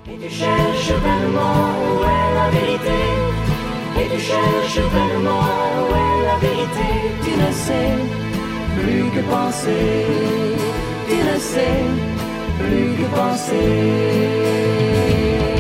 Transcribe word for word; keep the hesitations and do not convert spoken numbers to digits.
Et tu cherches vainement où est la vérité. Et tu cherches vainement où est la vérité. Tu ne sais plus que penser. Tu ne sais plus que penser.